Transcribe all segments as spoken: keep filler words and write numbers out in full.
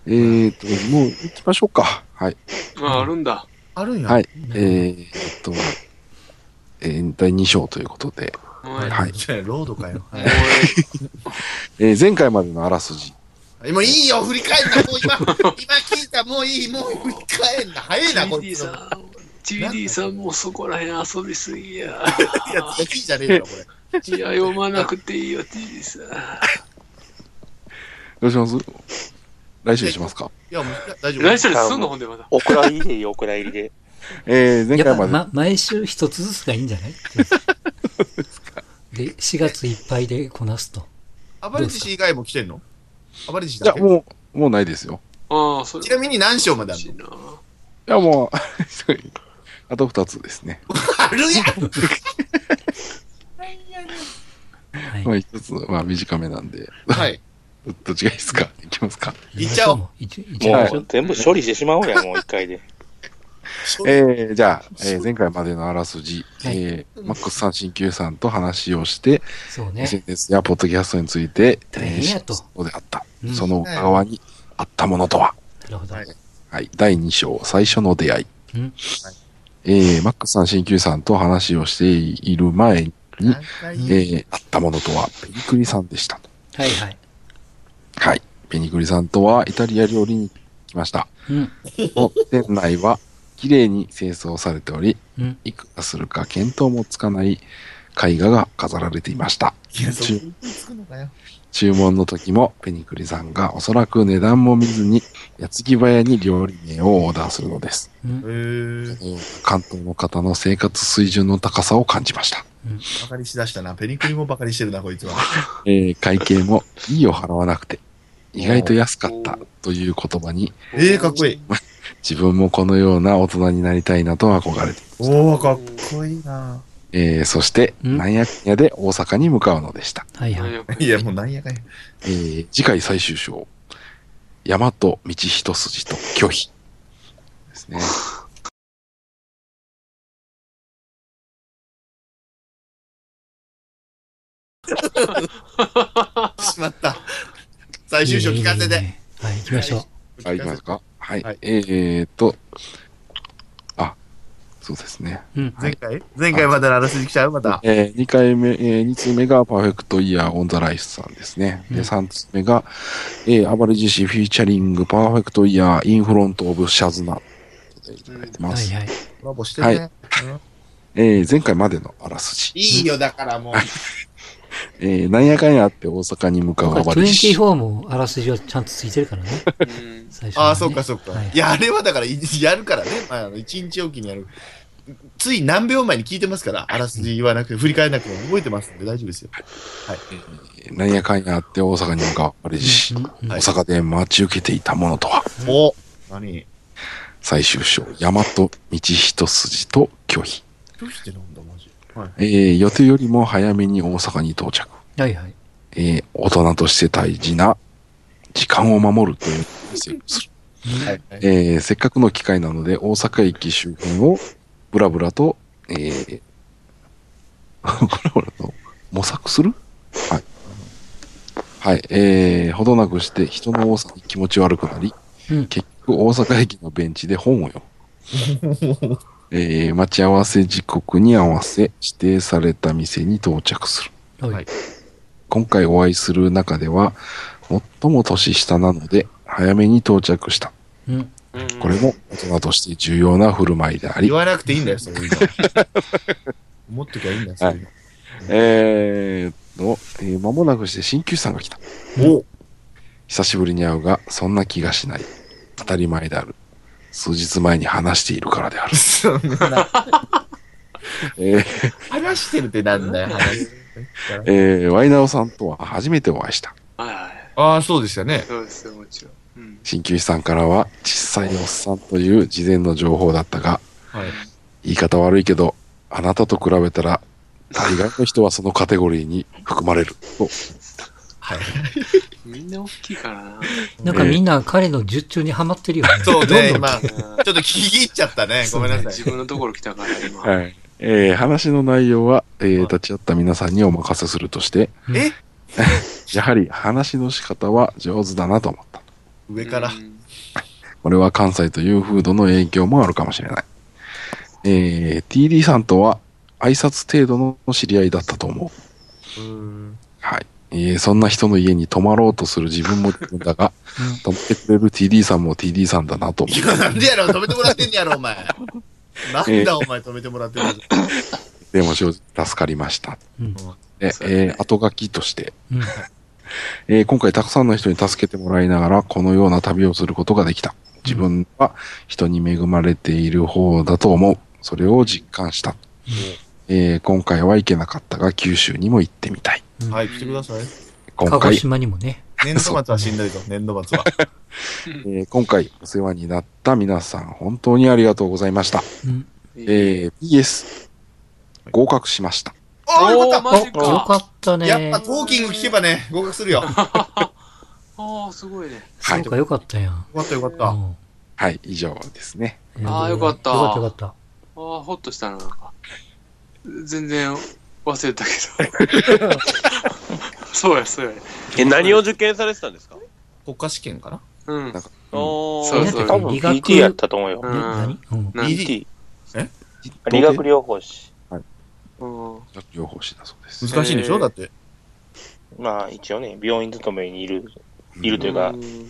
えーと、もう行きましょうか。はい。 あ、あるんだ。 あるんや。 はい。えーと、えー、だいに章ということで。 はい。 はい。 じゃあロードかよ。はい。 えー前回までのあらすじ。 もういいよ、振り返んな、もう今、今聞いた、もういい、もう振り返んな。早いな、こいティーディーつの。 さん、ティーディー さんもそこらへん遊びすぎや。 いや、いいじゃねえだろ、これ。 いや、読まなくていいよ、ティーディー さん。 どうします？来週しますか？ いや、もう、いや大丈夫。 来週ですんの、ほんでまだ。 お蔵入りでいいよ、お蔵入りで。 えー、前やっぱ、 回まで。 ま、毎週一つずつがいいんじゃないで、しがついっぱいでこなすと。 暴れ獅子以外も来てんの？暴れ獅子いや、 だけ？ もう、もうないですよ。 ああ、それ。 ちなみに何章まであるの？ 欲しいな。 いや、もう、あと二つですね。 あるやん。 はい。 まあ一つ、まあ短めなんで。 はい。 どっちがいいですか？いきますか。 いっちゃおう。 いっちゃおう。 もう全部処理してしまおうや、もう一回で。 えー、じゃあ、えー前回までのあらすじ、 はいえー、マックスさん、鍼灸さんと話をして、 そうね。 エスエヌエス やポッドキャストについて、 大変やとえーそうであった。 うんその裏側にあったものとは。 なるほど。 はいはい。だいに章、最初の出会い。 うんえー、マックスさん、鍼灸さんと話をしている前に、 何え回ー、あったものとは、ペニクリさんでしたと。 はいはい。 はい。ペニクリさんとは、イタリア料理に来ました。 うん。 の店内は、綺麗に清掃されており、 うん。 いくらするか見当もつかない絵画が飾られていました。 いや、そこ注につくのかよ。 注文の時もペニクリさんがおそらく値段も見ずに矢継ぎ早に料理名をオーダーするのです。 うんへ。ー。 このような関東の方の生活水準の高さを感じました。 バカにしだしたな。ペニクリもバカにしてるな、こいつは。 えー会計もいいを払わなくて意外と安かったという言葉にええー、かっこいい。 自分もこのような大人になりたいなと憧れていました。 おー、かっこいいな。 えーそしてうんなんやかんやで大阪に向かうのでした。 はいはい。 いや、もうなんやかんや。 えー次回最終章、大和道一筋と拒否ですね。 しまった。最終章聞かせて。 いいねいいねはい、行きましょう。 はい、いきますか。はい。 はいえーと、あ、そうですね。 うん。 前回前回までのあらすじ来ちゃうまた。 えー、にかいめ、えー、につうめがパーフェクトイヤーオンザライフさんですね。で、 うんさんつうめが、えー、アバレジシフィーチャリングパーフェクトイヤーインフロントオブシャズナ。いただいてます。 はいはい。 コラボしてね。 はいえー、前回までのあらすじ。 いいよ、だからもう。 えー、なんやかんやあって大阪に向かう今回アバレジシ。 にじゅうよんもあらすじはちゃんとついてるからね。 うん最初はねああ、そっかそっか。 はいいや、あれはだから、いやるからね。まあ、あの、一日おきにやる。つい何秒前に聞いてますから、あらすじ言わなくて、振り返らなくても覚えてますんで大丈夫ですよ。 えーなんやかんやあって大阪に向かうアバレジシ。 うんうん大阪で待ち受けていたものとは。 お何最終章、大和道一筋と拒否。 どうしてなんだ、マジ。はい。 えー予定よりも早めに大阪に到着。 はいはい。 えー大人として大事な時間を守るというセーブする。 はい。 えーせっかくの機会なので大阪駅周辺をブラブラと、えー、ブラブラと模索するはい。はい。えー、ほどなくして人の多さに気持ち悪くなり、 うん。 結局大阪駅のベンチで本を読む。えー、待ち合わせ時刻に合わせ指定された店に到着する。 はい。 今回お会いする中では最も年下なので早めに到着した。 うん。 これも大人として重要な振る舞いであり言、わなくていいんだよ、そういうの。思っときゃいいんだよ、そういうの。 えーっと、えー間もなくして鍼灸師さんが来た。 お久しぶりに会うが、そんな気がしない。当たり前である。数日前に話しているからである。 そんな、 えー話してるってなんだよ、話。 えーワイナオさんとは初めてお会いした。 はいはい。 ああ、そうでしたね。 そうですよ、もちろん。うん。 鍼灸師さんからは、小さいおっさんという事前の情報だったが、 はい。 言い方悪いけど、あなたと比べたら、大概の人はそのカテゴリーに含まれる。と、 はい。 みんな大きいからな。 なんかみんな彼の術中にはまってるよね。 そうね、 どんどん今、ちょっと聞き入っちゃったね。ごめんなさい。 自分のところ来たから、今。 はい。えー話の内容は、えー立ち会った皆さんにお任せするとして、 えやはり話の仕方は上手だなと思った。 上から。 うんこれは関西という風土の影響もあるかもしれない。えー、ティーディー さんとは挨拶程度の知り合いだったと思う。 うん。 はい。えー、そんな人の家に泊まろうとする自分も自分だが、泊まってくれる ティーディー さんも ティーディー さんだなと思う。 いや、なんでやろ、止めてもらってんねやろ、お前。なんだ、お前止めてもらってんの。 でも正直助かりました。 うん。 で、 そうやねえー、後書きとして、 うん。 えー今回たくさんの人に助けてもらいながら、このような旅をすることができた。自分は人に恵まれている方だと思う。それを実感した。えー今回は行けなかったが、九州にも行ってみたい。 はい、来てください。 今回、 鹿児島にもね。 年度末はしんどいぞ、年度末は。 えー今回お世話になった皆さん、本当にありがとうございました。 うん。 えー、ピーエス、合格しました。 ああ、よかっおーマジあ、よかか。 ったね。 た。やっぱトーキング聞けばね、合格するよ。よかああ、すごいね。 はいそうか、よかったやん。 ったよかった。 うんはい、以上ですね。 あーよかったよかったよかった。 ああ、ほっとしたな、なんか。全然忘れたけど。そうや、そうや。 え、何を受験されてたんですか？ 国家試験かなうん。 なんかおー。 そうそう多分理学ピーティー やったと思うよ。 う。 え、何うん。 なんピーディーピーティー。理学療法士。 うん。 療法士だそうです。 難しいんでしょだって。 まあ一応ね、病院勤めにいる、いるというか、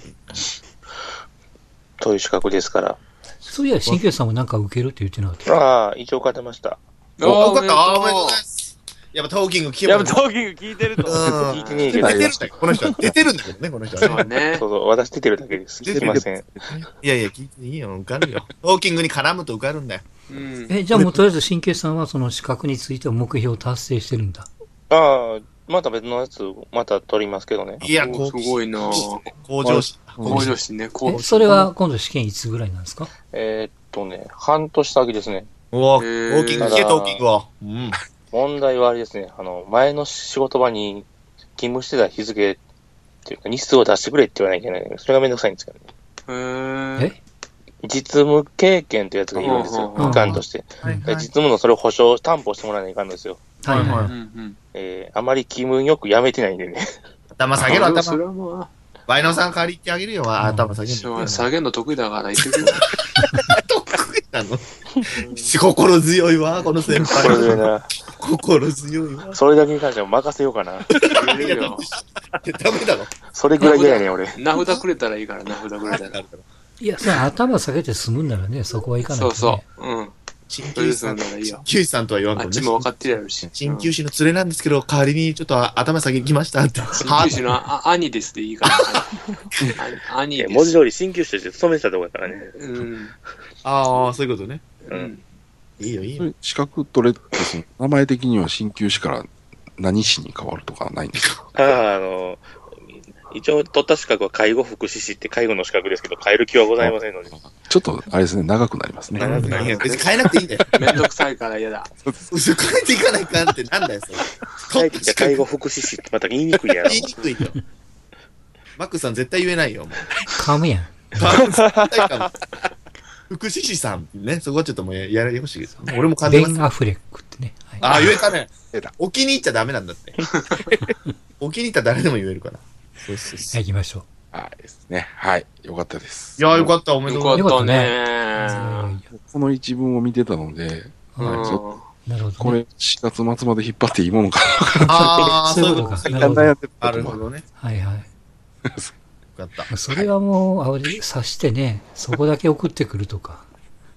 そういう資格ですから。 そういや、新旧さんもなんか受けるって言ってなかった。 ああ、一応勝てました。 お、よかった。ああ、おめでとううございます。やっぱトーキング聞けばね。 やっぱトーキング聞いてると。 うん。 聞いてねえけど出てるんだよ、この人は。出てるんだけどね、この人はそうね。 ねそ。うそう、私出てるだけです。 出てるすいません。 いやいや、聞いていいよ、受かるよ。トーキングに絡むと受かるんだよ。 うん。 え、じゃあもうとりあえず新旧さんはその資格については目標を達成してるんだ。 ああ、また別のやつ、また取りますけどね。 いや、 おすごいな向上心。 向上心ね、向え、 上それは今度試験いつぐらいなんですか？ えーっとね、半年先ですね。 おお、トへーーキング聞け、トーキングを。うん。 問題はあれですね、あの、前の仕事場に勤務してた日付っていうか、日数を出してくれって言わなきゃいけない。それがめんどくさいんですけどね。 へーえ実務経験ってやつがいるんですようん。 期間として。 はいで実務のそれを保証、担保してもらわないといかんのですよ。 はいはい。 はいうんうん。 えー、あまり気分よくやめてないんでね。 頭下げろ、 それ頭。 はまバイノさん借りてあげるよ、頭下あ、 げるの。 下げるの得意だから言ってくれ。 得意なの心強いわ、この先これで輩。 な、 心強いわ。 それだけに関しては任せようかな。 言えるよ。 ダメだろ。 それぐらい嫌やねん、俺。 名札くれたらいいから、名札くれたら。 いや、それ頭下げて済むんならね、そこはいかないとそうね。 そう。うん。 鍼それで灸師さん、 済んだらいいよ鍼灸師さんとは言わんとねあっち。も分かってるやろし。 鍼灸師の連れなんですけど、代わりにちょっと頭下げに来ましたって。 鍼灸師のあ兄ですでいいから。あ兄です。 文字通り鍼灸師として勤めてたとこだからね。 うん。 ああ、そういうことね。 うん。 いいよ、いいよ。 資格取れって、その名前的には鍼灸師から何師に変わるとかないんですか？ ああ、あの、一応取った資格は介護福祉士って介護の資格ですけど、変える気はございませんので。 ちょっと、あれですね、長くなりますね。 長くなりいや、別に変えなくていいんだよ。 めんどくさいから嫌だ。 嘘変えていかないかんってなんだよ、それ。 帰ってきた介護福祉士ってまた言いにくいやろ。 言いにくいよ。マックスさん絶対言えないよ、もう。 噛むやん。 絶対かも福祉士さんね、そこはちょっともうややられてほしいです。俺も感じベます。 ン・アフレックってね。はいああ、言えたねえら。 お気に入っちゃダメなんだって。お気に入ったら誰でも言えるから。そうそうそう。 はい、行きましょはいですね。はい。よかったです。 いやーよかった、おめでとうございまよかったう。いやいね。 やいやこの一文を見てたので、 うんはいそなるほど、ね。 これしがつ末まで引っ張っていいものかす。ああ、 そういうことかそういうなるほど悩んでたなと思うるほどね。 はいはい。 よかった。 それはもう、あれ、察してね、そこだけ送ってくるとか。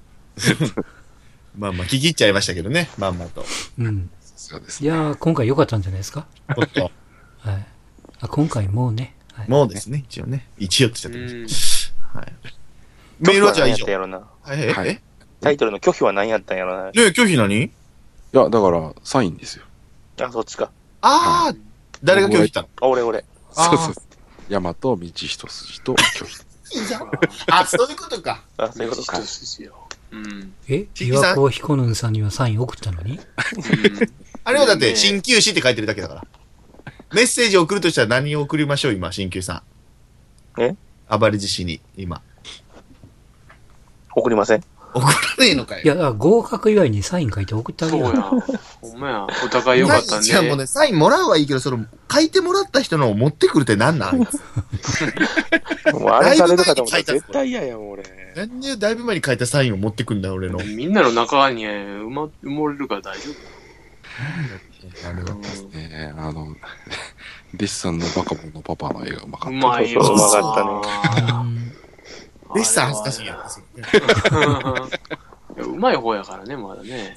まあまあ、聞き入っちゃいましたけどね、まんまと。 うん。 さすがですね。 いやー、今回良かったんじゃないですか。 おっと、 はい。あ、今回もうね。はい、 もうですね、一応ね。一応って言っちゃってうんました。はい。メールはじゃあ以上。 拒否は何やったんやろな。 はい、え、 はいえタイトルの拒否は何やったんやろな。 ね拒否何いや、だから、サインですよ。 あ、そっちか。 ああ、誰が拒否したのあ、俺俺。 あーそうそうそう。大和道一筋と拒否。 あ、そういうことか。 あ、そういうことか。 一筋よ。うん。 えちきさん岩子彦nunさんにはサイン送ったのにあれはだって、 ね鍼灸師って書いてるだけだから。メッセージを送るとしたら何を送りましょう、今、鍼灸さん。 え暴れ獅子に、今。 送りません。 怒らねえのかよ。 いや、だから合格祝いにサイン書いて送ってあげよう。 そうや。ほんまや。お互いよかったんで。 じゃあもうね、サインもらうはいいけど、その、書いてもらった人のを持ってくるってなんなんあいつ。 もうあれされるかと思ったら絶対嫌やもん、俺。 なんでだいぶ前に書いたサインを持ってくんだよ、俺の。 みんなの中に埋ま、埋もれるから大丈なるほど。 夫。 えー、あの、弟子さんのバカボンのパパの映画うまかうった。 まいよ。 そううまかったねうん弟子さん恥ずかしいやん。 いやうまい方やからね、まだね。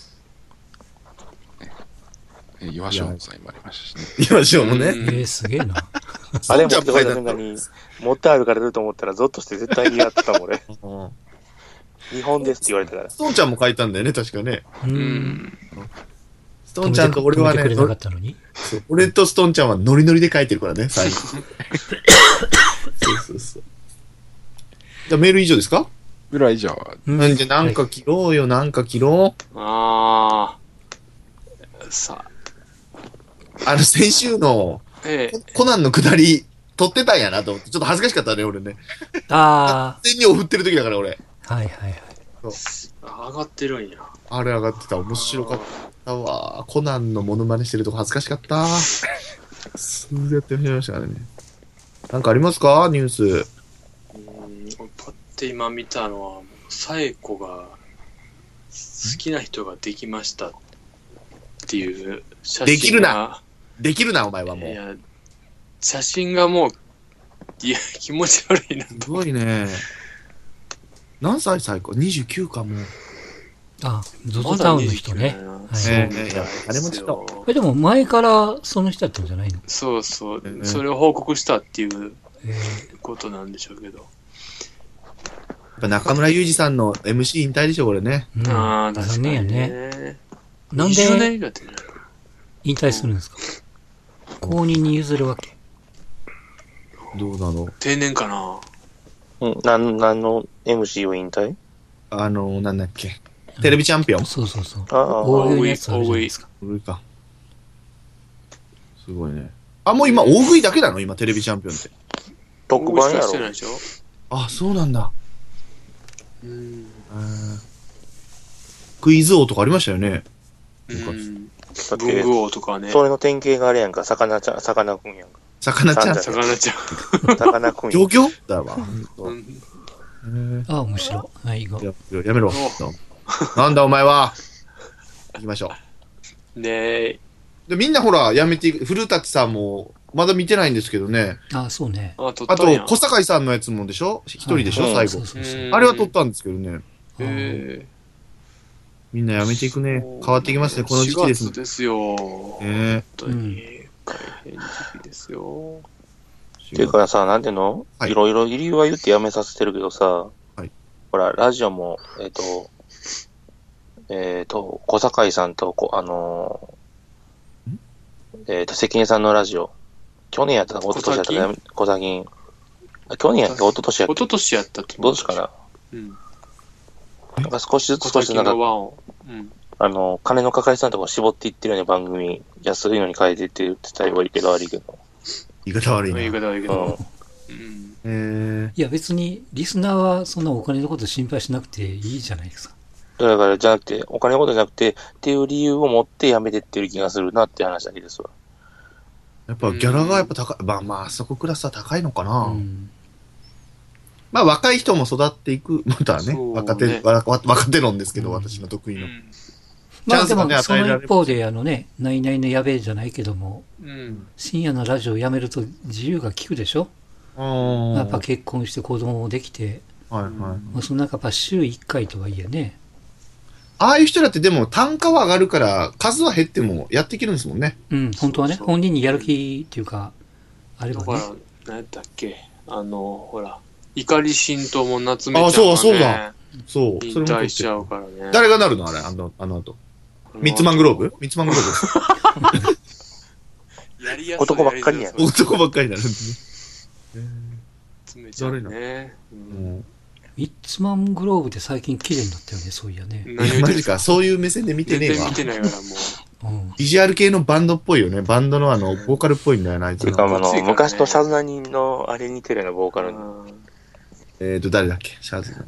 えー、岩塩さんもありましたしね。 今しようもね。 えー、すげえな。 あれ持ってこいだ瞬間に、持ってあるから出ると思ったらゾッとして絶対にやってたもん、俺。 うん日本ですって言われたから。 ストーンちゃんも書いたんだよね、確かね。 う。 うんん。 ストーンちゃんと俺はね止めてくれなかったのに。 そう俺とストーンちゃんはノリノリで書いてるからね、サイン。そうそうそう。じゃあメール以上ですか？ ぐらいじゃあ、 うんなんでなんか切ろうよ、なんか切ろう。 ああ。さあ。 あの、先週のええ。 コナンの下り、撮ってたんやなと思って、ちょっと恥ずかしかったね、俺ね。 あ全にを振ってる時だから、俺。 あ、はいはいはい。 上がってるんや。 あれ上がってた。面白かったわ。コナンのモノマネしてるとこ恥ずかしかった。すぐやってみましたからね。なんかありますかニュース。 うん。パッて今見たのは、サエコが好きな人ができましたっていう写真が。 できるなできるな、お前はも。 いうや、写真がもう、いや、気持ち悪いな。 すごいね。何歳最高 ?にじゅうきゅう かもう。 あ、ゾゾタウンの人ね。 まだはいそうみたいええいや金持ちとえ、でも前からその人だったんじゃないの？ そうそうえ。えそれを報告したっていうえことなんでしょうけど。 やっぱ中村祐二さんの エムシー 引退でしょ、これね。 ー、うん、 ああ、確かに残念やね。 ね。 なんにじゅうねんで以上やってんじゃない引退するんですか？後任に譲るわけ？ どうなの定年かな。 うん、なん、なんの エムシー を引退あの、なんだっけ。テレビチャンピオンそうそうそう。 ああ、 大食いのやつあるじゃないですか。 大食いか。すごいね。あ、もう今、大食いだけなの今、テレビチャンピオンって。 特番やろ。 してないでしょ。 あ、そうなんだ。 うん。 えークイズ王とかありましたよね。 うん。 だって文具王とかね。 それの典型があれやんか、魚ちゃん、魚くんやんか。 魚ちゃん。 さ魚ちゃ魚くんやん。 漁業だわ。 ん。うん。 えーあ、面白い。はい、行こう。 ややめろ。なんだお前は。行きましょで、 う。で、みんなほら、やめていく。古舘さんも、まだ見てないんですけどね。 あ、そうね。 あ、撮っあとたんや、 小堺さんのやつもでしょ一人でしょうん最後そう。そうそう。 うんあれは撮ったんですけどね。 えみんなやめていくーね。変わってきますね。この時期ですしがつですよ。 ね。 本当に、大変時期ですよ。 っていうかさ、なんていうの、 はいいろいろ理由は言ってやめさせてるけどさ、 はいほら、ラジオも、えっ、と、えっ、と、小堺さんと、こあのー、えっ、と、関根さんのラジオ、去年やったか、一昨年やったかやめ、小崎あ去年やったか、一昨年やった一昨年やったとどうですかな。 うん。 なんか少しずつ小少しずつなんか崎の、ワンを。うん。 あの、金のかかりさんとか絞っていってるような番組、安いのに変えていって言ってたら悪いけど、悪いけど。 言い方悪いな。 言い方悪いけうんど。。うん。 えいや、別に、リスナーはそんなお金のこと心配しなくていいじゃないですか。 だから、じゃなくて、お金のことじゃなくて、っていう理由を持ってやめてってる気がするなって話だけですわ。 ー、やっぱギャラがやっぱ高い。まあまあ、そこクラスは高いのかな。 うん。 まあ若い人も育っていく。またね。 そうね若手、わわ若手論ですけど、 うん私の得意の。 まあでチャンスがねも、その与えられる一方で、あのね、ナイナイのやべえじゃないけども、 うん。 深夜のラジオをやめると自由が利くでしょ？ うん。 やっぱ結婚して子供もできて、 はいはい。 まあ、その中やっぱ週いっかいとはいえね、 ああいう人だってでも単価は上がるから、数は減ってもやっていけるんですもんね。 うん、本当はね、 そうそう本人にやる気っていうか、あればね。 だから、何やったっけあの、ほら、怒り心頭も夏目ちゃんが、ね、 あそうそうだそう。 引それも取って退しちゃうからね。 誰がなるのあれ、あの、あの後。ミッツマングローブミッツマングローブやりやすい男ばっかりやんりづらそう男ばっかりになるんですね。 夏目ちゃんね。ううんんミッツマングローブって最近綺麗になったよね、そういやね。 何を言ってるマジか、そういう目線で見てねえわ全然見。てないからもうん。 ビジュアル系のバンドっぽいよね。バンドのあの、ボーカルっぽいんだよな、あいつていうか、あの。 の、 暑いからね昔のシャズナニのあれ似てるようなボーカう。 ルに。 うんえーと、誰だっけシャーズの。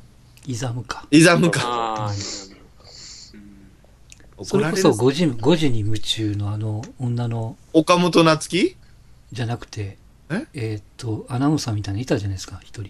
イザムか。 イザムか。 ああ、うんそれこそごじ、ごじに夢中のあの女の、 岡本夏樹じゃなくて、 ええーっと、アナウンサーみたいなのいたじゃないですか、一人。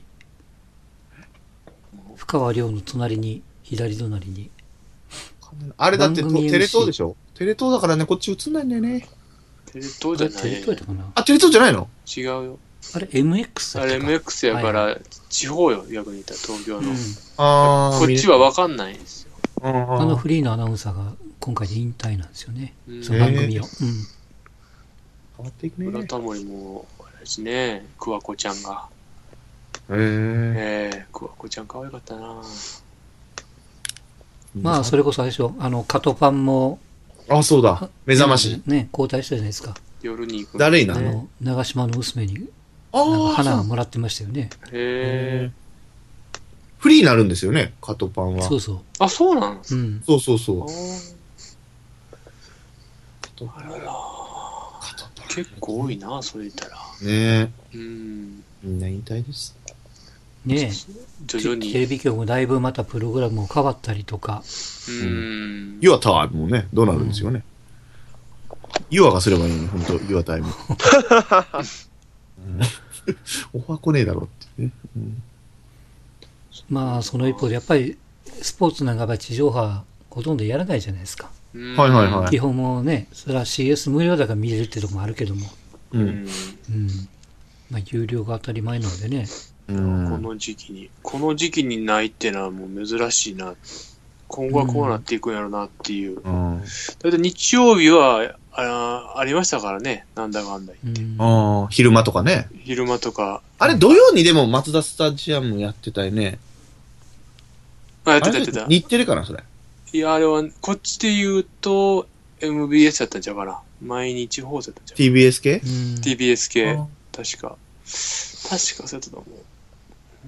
深川亮の隣に、左隣に。 あれだってと番組 エムシーテレ東でしょテレ東だからね、こっち映んないんだよね。 テレ東じゃない。 テレ東やったかな。 あ、テレ東じゃないの違うよ。 あれ エムエックスあれ エムエックス やかはいら、地方よ、逆に言ったら東京の。 うんあーこっちは分かんないんですよ。 あーあのフリーのアナウンサーが今回で引退なんですよね。 うんその番組を。うん。 変わっていくね。 村田森も、あれですね、桑子ちゃんが。 へーええ桑子ちゃん可愛かったな。 まあ、それこそあれでしょ。あの、カトパンも、 あ、そうだ。目覚まし。 ね、交代したじゃないですか。 夜に行く。 誰いなのあの、長島の娘に、 あなんかあ、 花そうがもらってましたよね。 へえ。 フリーになるんですよね、カトパンは。 そうそあ、そうなんですう。うん。 そうそうそう。 ああらら。結構多いな、それ言ったら。 ねえ。 うん。 みんな引退です。 ね徐々に。 テレビ局もだいぶまたプログラムも変わったりとか。 うん。 Your Time もね、どうなるんですよね。Your がすればいいのに、ほんと、Your Time。うんオファー来ねえだろってね。うんまあ、その一方で、やっぱり、スポーツなんかは地上波、ほとんどやらないじゃないですか。 うんはいはいはい基本もね、それは シーエス 無料だから見れるってとこもあるけども。 う。 うんん。 うん。まあ、有料が当たり前なのでね。 うんこの時期に、この時期にないってのはもう珍しいな。今後はこうなっていくんやろなっていう。 うんだいたい日曜日は、あありましたからね。なんだかんだ言って。 うん。 ああ、昼間とかね。 昼間とか。 あれ、土曜にでも松田スタジアムやってたよね。 あ、やってあれたやってた。 日テレかな、それ。 いや、あれは、こっちで言うと、エムビーエス だったんちゃうかな。毎日放送だったんちゃうティービーエス 系うんティービーエス 系。 あ確か。確かそうやったと思う。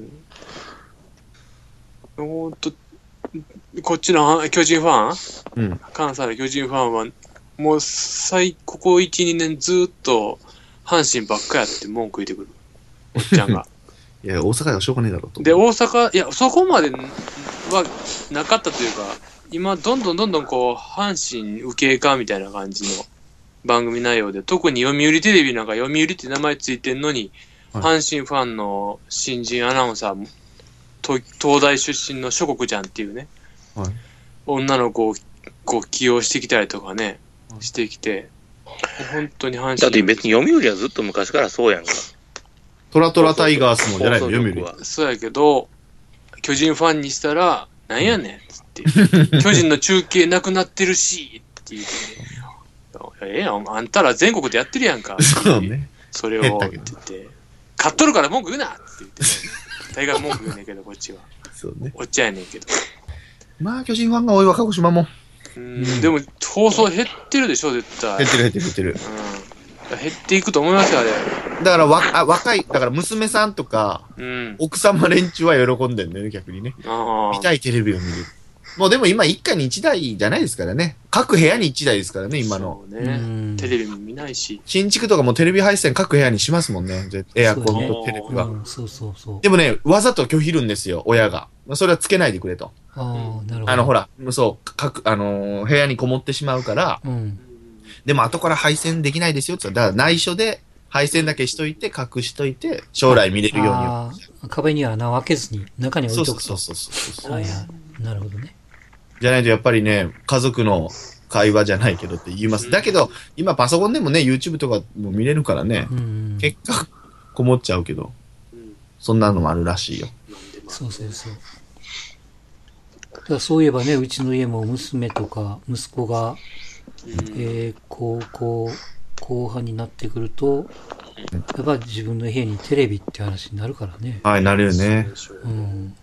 うん。ほんと、こっちの巨人ファンうん。 関西の巨人ファンは、もう最、ここいち、にねんずっと、阪神ばっかやって文句言ってくる。おっちゃんが。 いや、大阪ではしょうがねえだろうと。 で、大阪、いや、そこまではなかったというか、今、どんどんどんどんこう、阪神受けかみたいな感じの番組内容で、特に読売テレビなんか読売って名前ついてんのに、 はい阪神ファンの新人アナウンサーも、と東大出身の諸国ちゃんっていうね、 はい女の子をこう起用してきたりとかね、 はいしてきて、本当に阪神。 だって別に読売はずっと昔からそうやんか。 トラトラタイガースもじゃないの、 放送読売。 局はそうやけど、巨人ファンにしたら、なんやねんっつって、巨人の中継なくなってるし、って言って、ええやん、あんたら全国でやってるやんか。 そうね。 それを、って変だけど言って、買っとるから文句言うなって言ってね、大概文句言うねんけど、こっちは。 そうね。 おっちゃんやねんけど。 まあ、巨人ファンが多いわ、鹿児島も。 うん、でも、放送減ってるでしょ、絶対。 減ってる減ってる減ってる。 うん。減っていくと思いますよ、あれ。 だから、わ、あ、若い、だから娘さんとか、 うん。 奥様連中は喜んでんだよね、逆にね。 ああ。 見たいテレビを見る。もうでも今一家に一台じゃないですからね。各部屋に一台ですからね、今の。 そうねうん。 テレビも見ないし。 新築とかもテレビ配線各部屋にしますもんね。ぜエアコンとテレビは。 うん、そうそうそう。 でもね、わざと拒否るんですよ、親が。それはつけないでくれと。 ああ、なるほど。 あの、ほら、そう、各、あのー部屋にこもってしまうから、 うん。 でも後から配線できないですよって言ったら、だから内緒で配線だけしといて、隠しといて、将来見れるように。 ああ、壁には穴を開けずに中に置そいうとくと。 そうそうそうそう。 はいはい。なるほどね。 じゃないとやっぱりね、家族の会話じゃないけどって言います。だけど、今パソコンでもね、YouTube とかも見れるからねう、ん。 結果、こもっちゃうけど、 うん。 そんなのもあるらしいよ。 なんでもそうそうそう。だからそういえばね、うちの家も娘とか息子が、 うんえー、高校後半になってくると、やっぱ自分の部屋にテレビって話になるからね。 はい、なるよね。 うん。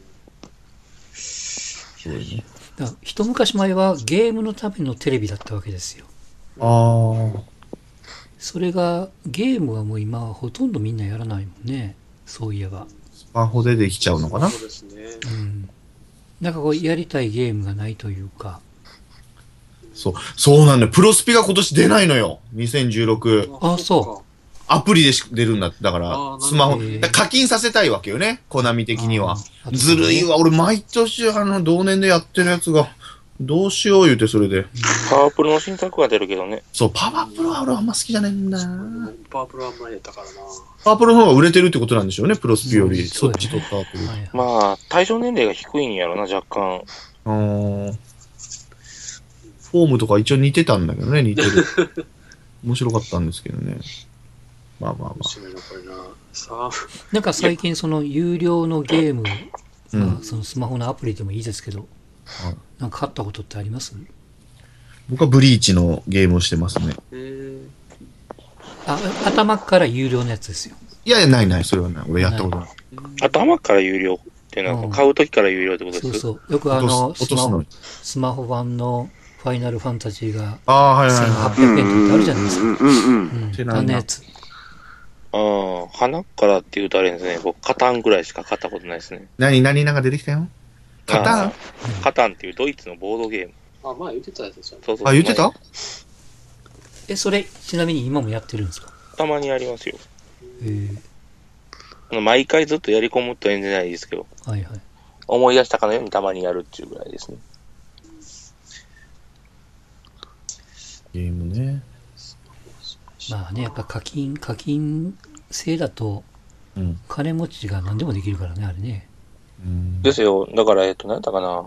そうねだから一昔前はゲームのためのテレビだったわけですよ。 ああ。 それが、ゲームはもう今はほとんどみんなやらないもんね。そういえば。 スマホでできちゃうのかなそうですね。 うん。なんかこう、やりたいゲームがないというか。 そう、そうなんだよ。プロスピが今年出ないのよ。にせんじゅうろく。 あそアプリでし出るんだ。だからあーなるほ、どスマホ、 へーだから課金させたいわけよね。コナミ的には。 あーずるい。わ。俺、毎年、あの、同年でやってるやつが、どうしよう言うて、それで。 パワープロの新作が出るけどね。 そう、パワープロは俺あんま好きじゃないんだな。 パワープロはあんまりやったからな。 パワープロの方が売れてるってことなんでしょうね、プロスピより。 うんそっち取った後に。 はいはいまあ、対象年齢が低いんやろな、若干。 あーフォームとか一応似てたんだけどね、似てる。面白かったんですけどね。まあまあま面白いな、これな。さあ、 なんか最近その有料のゲーム、 うんまあそのスマホのアプリでもいいですけど、 はいなんか買ったことってあります？ あ。僕はブリーチのゲームをしてますね。 えー、 あ、頭から有料のやつですよ。 いやいや、ないない、それはない。俺やったことない。 頭から有料っていうのは、 うん買うときから有料ってことです。 そうそう。よくあの、スマホ落とすのに。 スマホ版のファイナルファンタジーがああ、はいはいはせんはっぴゃくえんとかってあるじゃないですか。 うんうんうん。 うんてないなあんなやつ。 ああ、花からって言うとあれですね。僕、カタンぐらいしか買ったことないですね。 い。何、何なんか出てきたよ。カタンあーカタンっていうドイツのボードゲーム。 あ、まあ言ってたやつじゃん。 そうそう。 あ、言ってたえ、それ、ちなみに今もやってるんですか？ たまにやりますよ。 えー、 あの毎回ずっとやり込むと演じないですけど、 はいはい。 思い出したかのようにたまにやるっていうぐらいですね。 ゲームね。 まあね、やっぱ課金、課金制だと、 うん。 金持ちが何でもできるからね、あれね。 うんですよ。だから、えっと、何だったかな。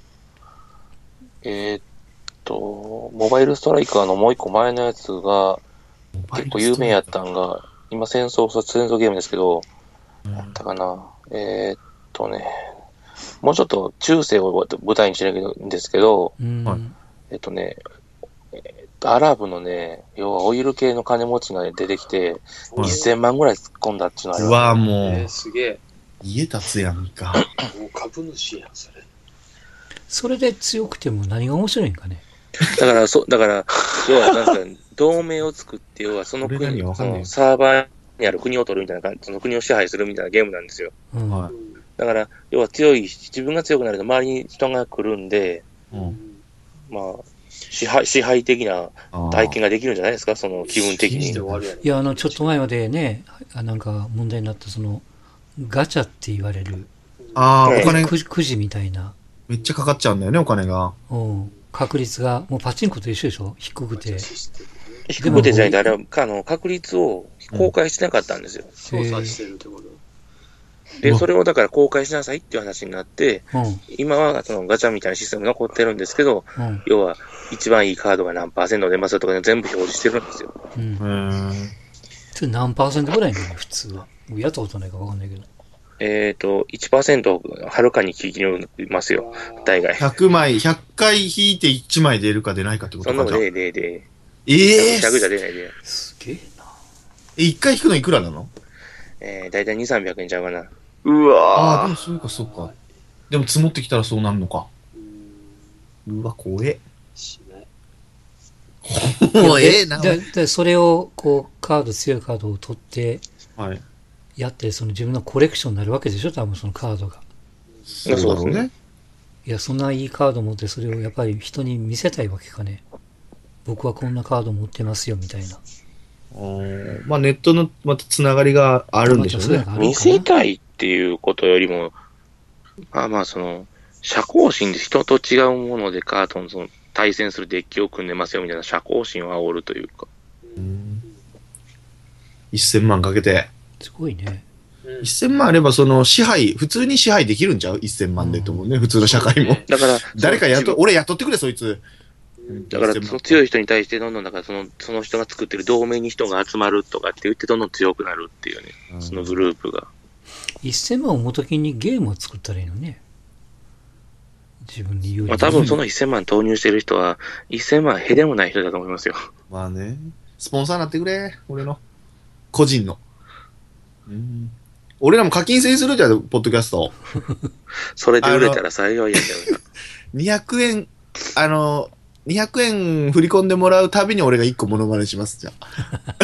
えーっと、モバイルストライカーのもう一個前のやつが、結構有名やったんが、今戦争、戦争ゲームですけど、 うんあったかな。えーっとね、もうちょっと中世を舞台にしてるんですけど、 うん。 はいえっとね、えーっとアラブのね、要はオイル系の金持ちが出てきて、 はいせんまんぐらい突っ込んだっていうのあるうわもえー、 う、 すげえ。 家建つやんか。 もう株主やん、それ。 それで強くても何が面白いんかね。 だから、そ、だから、要はなんか、同盟を作って、要はその俺らに国、そはわかんないのサーバーにある国を取るみたいな感じ、その国を支配するみたいなゲームなんですよ。 うん。 はだから、要は強い、自分が強くなると周りに人が来るんで、 い。うん。 まあ、支配、支配的なあー体験ができるんじゃないですか、その気分的に信じて。終わるやろ。 いや、あの、ちょっと前までね、あなんか問題になった、その、ガチャって言われる、 あー、 はいお金くじくじみたいな、 めっちゃかかっちゃうんだよね、お金が。 うん、確率が、もうパチンコと一緒でしょ？低くて。 低くてじゃないと、あれは、あの、確率を公開してなかったんですよ。 操作してるってこと。 で、 うんそれをだから公開しなさいっていう話になって、 うん、 今はそのガチャみたいなシステムが残ってるんですけど、 うん、 要は、一番いいカードが何パーセント出ますよとかね、全部表示してるんですよ。 うんへ。ー。 それ何パーセントぐらいなの普通は。僕やったことないかわかんないけど。 えっ、と、いちパーセントはるかに効きますよ、大概。 ひゃくまい、ひゃっかい引いていちまい出るか出ないかってことかじゃあそんなので、で、で、 ええひゃくじゃ出ないで、 すげえな。 え、いっかい引くのいくらなのえー、大体に、さんびゃくえんちゃうかな。 うああー、でわもそうかそうか。でも積もってきたらそうなるのか。うわ、怖え。 しない。 もうええな。 で、で、それを、こう、カード、強いカードを取って、 はい。 やって、その自分のコレクションになるわけでしょ多分そのカードが。 そうだろうね。 いや、そんないいカード持って、それをやっぱり人に見せたいわけかね。僕はこんなカード持ってますよ、みたいな。 うんまあネットのまたつながりがあるんでしょうね。 見せたいっていうことよりも、まあまあ、その、社交心で人と違うものでカードのその対戦するデッキを組んでますよみたいな社交心を煽るというか。 うんせんまんかけて。 すごいね。 せんまんあれば、その支配、普通に支配できるんちゃう ?せんまんでと思うね、普通の社会も。 だから、 誰か雇、俺雇ってくれ、そいつ。 だから、その強い人に対してどんどん、だからその、その人が作ってる同盟に人が集まるとかって言ってどんどん強くなるっていうね、 うんそのグループが。 せんまんを元金にゲームを作ったらいいのね。自分に有利にまあ多分そのせんまん投入してる人は、せんまんへでもない人だと思いますよ。 まあね。スポンサーになってくれ、俺の。個人の。うん俺らも課金制にするじゃん、ポッドキャスト。 それで売れたら幸いやけどな。 にひゃくえん、あの、にひゃくえん振り込んでもらうたびに俺がいっこモノマネします、じゃあ。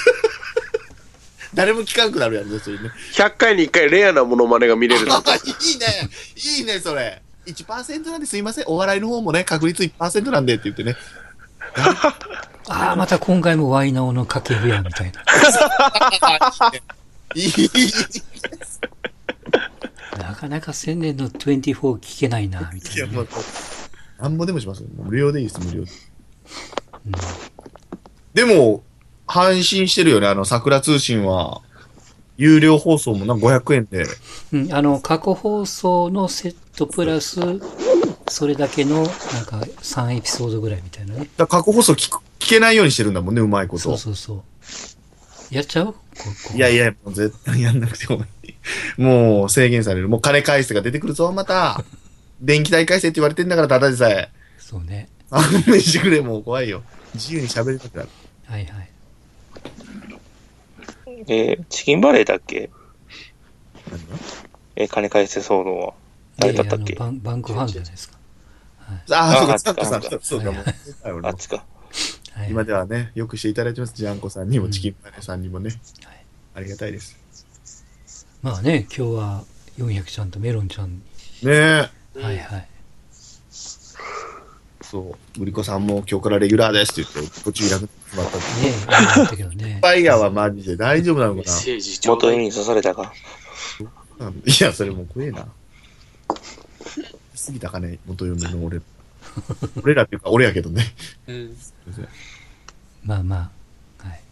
誰も聞かんくなるやんね、それね。 ひゃっかいにいっかいレアなモノマネが見れるあと。 いいね。いいね、それ。いちパーセントなんですいません。お笑いの方もね、確率いちパーセントなんでって言ってね。 ああ、また今回もワイナオの掛布や、みたいな。 いい。 なかなか千年のにじゅうよん聞けないな、みたいや、 いな。 もう、なんぼでもしますよ。無料でいいです、無料で。 うんでも、配信してるよね、あの、桜通信は。有料放送もなんかごひゃくえんで。 うん、あの、過去放送のセットプラス、それだけの、なんかさんエピソードぐらいみたいなね。 だから過去放送聞く聞けないようにしてるんだもんね、うまいこと。 そうそうそう。やっちゃうここいやいや、もう絶対やんなくてもいい。もう制限される。もう金返せが出てくるぞ、また。電気代返せって言われてんだから、ただでさえ。 そうね。 あんめしてくれ、もう怖いよ。自由に喋りたくなる。 はいはい。 えー、チキンバレーだっけ？ 何がえー、金返せ騒動は。誰だったっけ？ いやいやあのバンバンクファンじゃないですか。 ああ、そうか、 あジャンコさんああ。 そうか、もう。俺もあっちか。 はい、 今ではね、よくしていただいてます。ジャンコさんにも、チキンバレーさんにもね。 はいありがたいです。 まあね、今日はよんひゃくちゃんとメロンちゃんに。 ねえ。 はいはい。 そう。グリコさんも今日からレギュラーですって言って、こっちいなくなってしまったんで。 ねえ、あったけどね。 ファイヤーはマジで大丈夫なのメッかなセージちょうだい元に刺されたか。 いや、それもう怖えな。過ぎたかね、元嫁の俺。俺らっていうか、俺やけどね。 うん。 まあまあ。はい。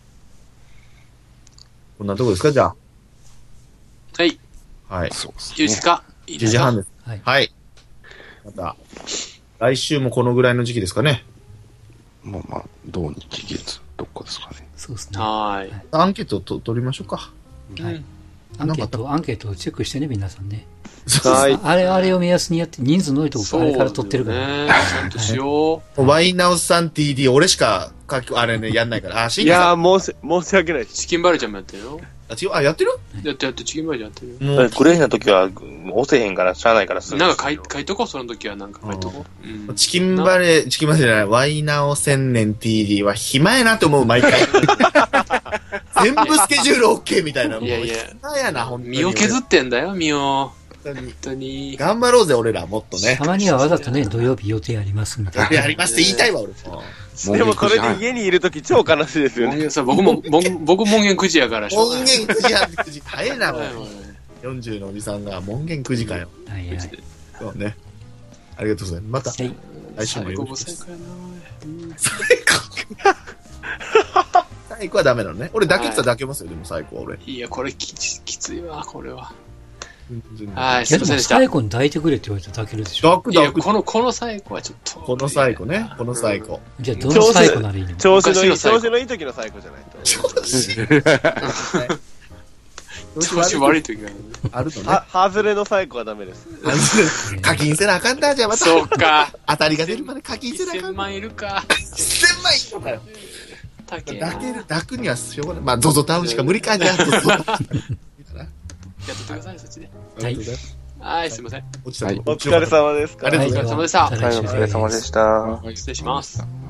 こんなとこですか、じゃはい。 あ。はい。 そうですね。 いいですかいいで 10 すか時半です。 はい。 はい。また、来週もこのぐらいの時期ですかね。 まあまあ、土日月、どっかですかね。 そうですね。 はーい。 アンケートと取りましょうか。 はいうんアンケート、アンケートをチェックしてね、皆さんね。 はい。 あれ、あれを目安にやって、人数の多いとこあれから取ってるから。 そうだよね。ちゃんとしよワイナウさん ティーディー、俺しか書き、あれね、やんないから。あ、シンいガさやー、申し、申し訳ないでう。 す。 チキンバレーちゃんもやってるよ。 あ、違う、あ、やってるやってやって、チキンバレーちゃんやってるよ。 もう、 グレーな時は、押せへんから、しゃあないからすぐ。 なんか書い書いとこう、その時はなんか書いとこう。うん。 チキンバレー、チキンバレーじゃない、ワイナオ千年 ティーディー は暇やなって思う、毎回。全部スケジュール OK みたいな。 いやいや暇やな、ほんとに。 身を削ってんだよ、身を。 本当に本当に。 頑張ろうぜ、俺ら、もっとねた。まにはわざとね、土曜日予定ありますみたいな。 やりますって言いたいわ、俺も。 でもこれで家にいるとき超悲しいですよね。 門限さ、僕も、もん僕門限くじやからしょうが門ない。 限くじはくじ、早いな、もうはいはい。 よんじゅうのおじさんが門限くじかよ。 はいはい。 そうね。ありがとうございます。また、 はい。 来週も最よろしくです。 高最高やなうん最高。最高はダメなのね。俺、抱けてたら抱けますよ、でも最高は俺。 いや、これきつきついわ、これは。 全然はい、 いやでもすいませんでした。い最後に抱いてくれって言われたら抱けるでしょ。 や、 抱く抱く。 この、この最後はちょっと。 この最後ね。この最後。 じゃあ、どの最後ならいいの調子のいい、 昔の最後調子のいい時の最高じゃないと。 調子悪い時があるね。 あるのね。 は、外れの最高はダメです。 課金せなあかんだ、じゃあまた。 そうか。 当たりが出るまで課金せなあか 1000 ん。 万いるか。 せんまんいるのかよ。 たけやな。 抱ける、抱くにはしょうがない。まあ、ゾゾタウンしか無理か、じゃあ。ゾゾタウンやっとってください、そっちで。 はい。 はい、すいません。 落ちたはいお疲れ様です。 ありがとうございますはいお疲れ様でしたまた来週はい、お疲れ様でした。 失礼します。